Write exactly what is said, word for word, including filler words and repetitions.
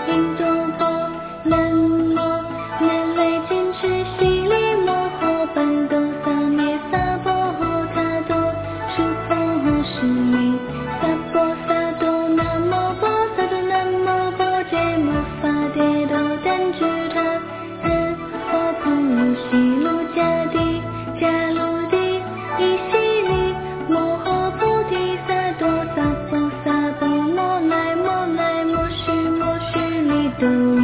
印度婆南无南无金翅悉利摩诃班多萨灭萨婆诃他多苏婆诃舍利萨婆萨多南无婆萨多南无婆揭摩法迭多丹智他恩婆婆卢悉卢迦帝迦卢帝伊悉利摩诃菩提萨埵萨婆萨婆摩来摩来摩须摩须利多